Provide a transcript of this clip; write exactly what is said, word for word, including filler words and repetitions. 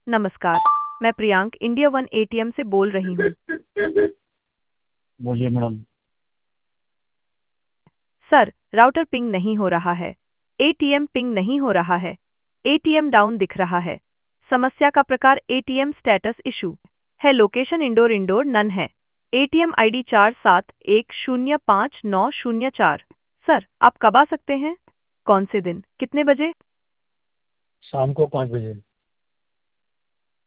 नमस्कार, मैं Priyank India one ATM से बोल रही हूँ। बोलिए मैडम। सर, राउटर पिंग नहीं हो रहा है। एटीएम पिंग नहीं हो रहा है। एटीएम डाउन दिख रहा है। समस्या का प्रकार एटीएम स्टेटस इशू है। लोकेशन इंडोर इंडोर नन है। एटीएम आईडी चार सात एक शून्य पाँच नौ शून्य चार। सर, आप कब आ सकते हैं? कौन से दिन? कितने बजे? शाम को पाँच बजे।